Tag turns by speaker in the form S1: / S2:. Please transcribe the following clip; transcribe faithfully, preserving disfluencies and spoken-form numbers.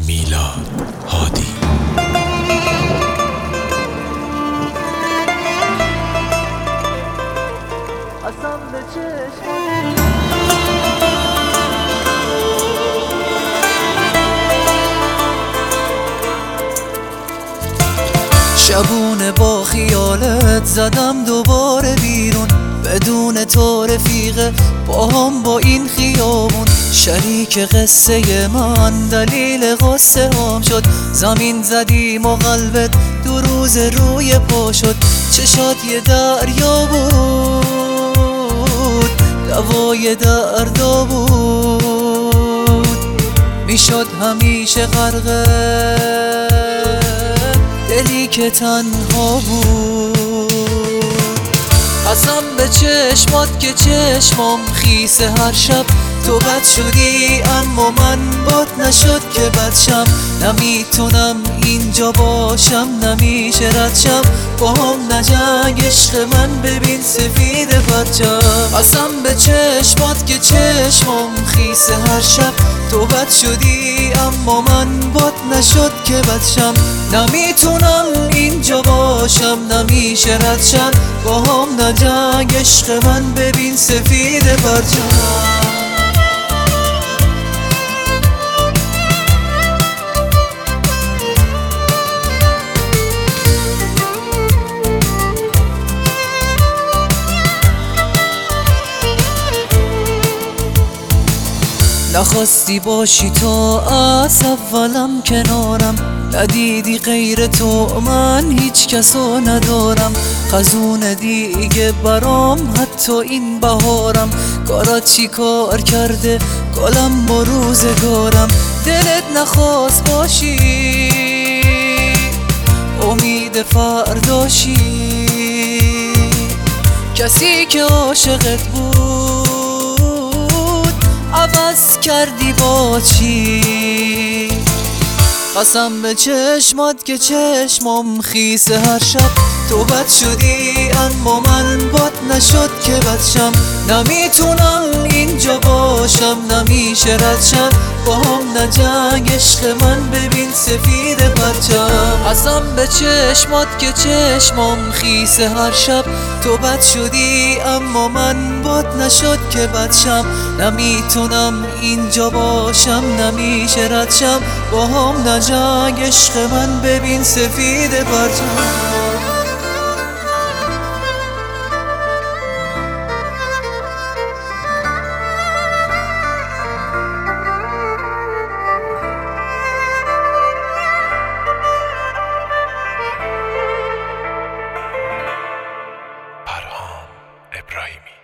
S1: میلاد هادی.
S2: شبونه با خیالت زدم دوباره بیرون، بدون تو رفیقه با هم با این خیابون. شریک قصه من دلیل قصه هم شد، زمین زدیم و قلبت دو روز روی پا شد. چشات یه دریا بود، دوای دردا بود، میشد همیشه غرقه دلی که تنها بود. قسم به چشمات که چشمام خیسه هر شب، تو بد شدی اما من بد نشد که بد شم. نمیتونم اینجا باشم، نمیشه رد شم، با هم نجنگ عشق من، ببین سفید پرچم. قسم به چشمات که چشمام خیسه هر شب، تو بد شدی اما من بد نشد که بد شم. نمیتونم اینجا باشم، نمیشه رد شم، با هم نجنگ عشق من، ببین سفید پرچم. نخواستی باشی تو از اولم کنارم، ندیدی غیر تو من هیچ کسو ندارم. خزون دیگه برام حتی این بهارم، کارات چی کار کرده گلم با روزگارم. دلت نخواست باشی امید فرداشی، کسی که عاشقت بود عوض کردی با چی؟ قسم به چشمات که چشمام خیسه هر شب، تو بد شدی اما من بد نشد که بد شم. نمیتونم اینجا باشم، نمیشه رد شم، با هم نجنگ عشق من، ببین سفید پرچم. قسم به چشمات که چشمام خیسه هر شب، تو بد شدی اما من بد نشد که بد شم. نمیتونم اینجا باشم، نمیشه رد شم، با هم نجنگ عشق من، ببین سفید پرچم.
S1: پرهام ابراهیمی.